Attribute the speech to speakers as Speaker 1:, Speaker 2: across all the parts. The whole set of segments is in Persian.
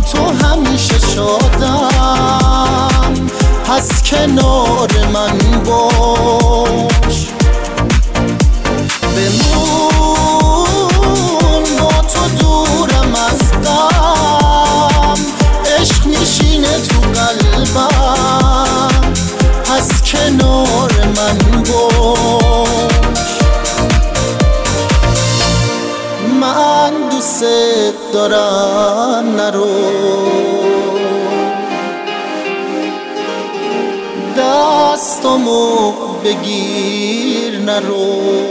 Speaker 1: تو همیشه شادم، پس کنار من باش. بمون با تو دورم از غم، عشق میشینه تو قلبم، پس کنار من باش. من دوست دارم، نرو دستامو بگیر، نرو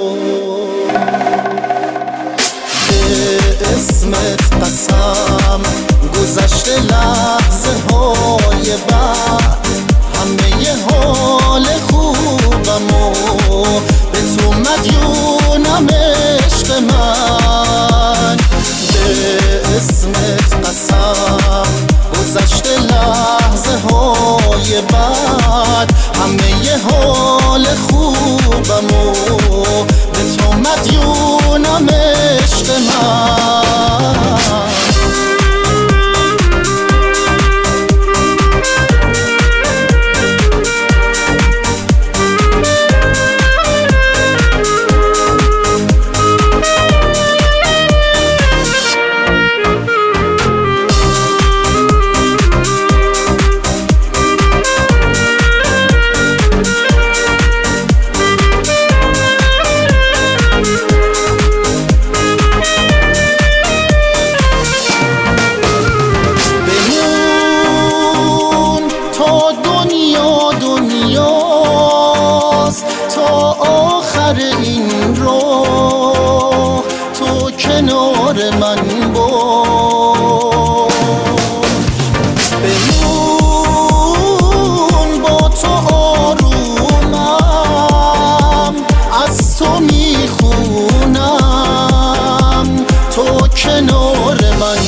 Speaker 1: به اسمت قسم گذشته لحظه های بعد، همه ی حال خوبمو به تو مدیونم عشق من. به اسمت قسم گذشته لحظه های بعد، همه ی حال خوبمو به تو مدیونم عشق من. تا آخر این راه تو کنار من باش. بمون با تو آرومم، از تو میخونم، تو کنار من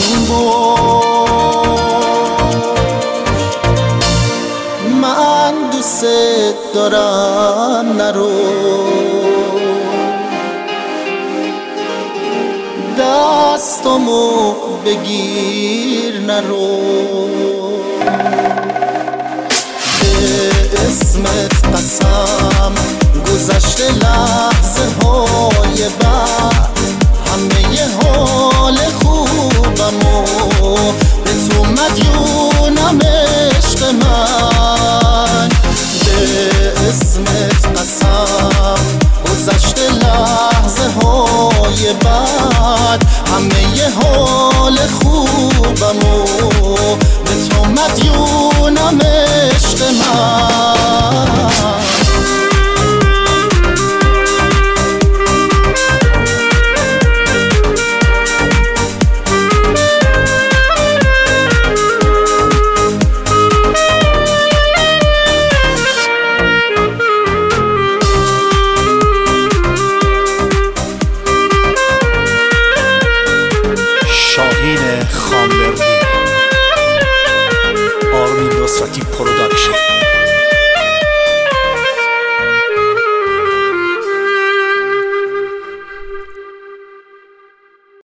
Speaker 1: باش. من دوست دارم، نرو دستامو بگیر، نرو به اسمت قسم گذشته لحظه های بعد، همه ی حال خوبمو به تو مدیونم عشق من. به اسمت قسم گذشته لحظه های بعد، همه ی حال